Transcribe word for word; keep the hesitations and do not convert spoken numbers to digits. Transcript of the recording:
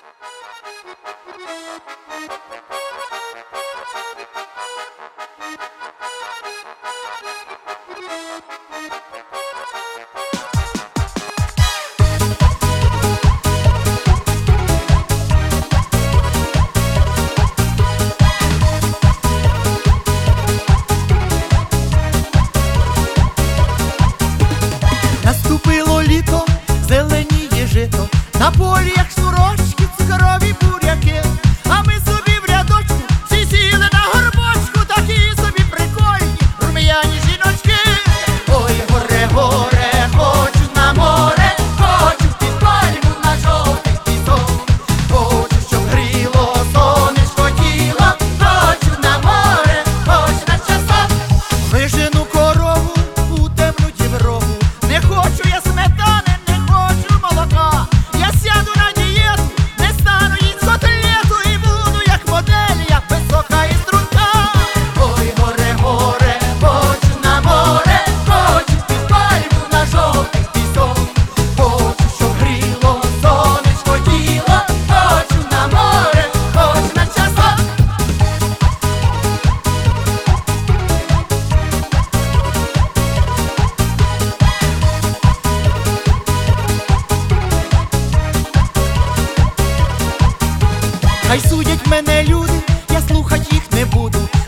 Наступило літо, зеленіє жито, на полі, як шнурочки, цукрові буряки. А ми собі в рядочку всі сіли на горбочку, такі собі прикольні рум'яні жіночки. Ой, горе, горе, хочу на море, хочу під пальму на жовтий пісок. Хочу, щоб гріло сонечко тіло, хочу на море, хоч на часок. Вижену корову у темну діврову, не хочу я сметани, не хочу молока. Я сяду на дієту, не стану їсть котлету, і буду як модель, як висока і струнка. Ой, горе, горе, хочу на море, хочу під пальму на жовтий пісок. Хочу, щоб гріло сонечко тіло, хочу на море, хоч на часок. Хай судять мене люди, я слухать їх не буду.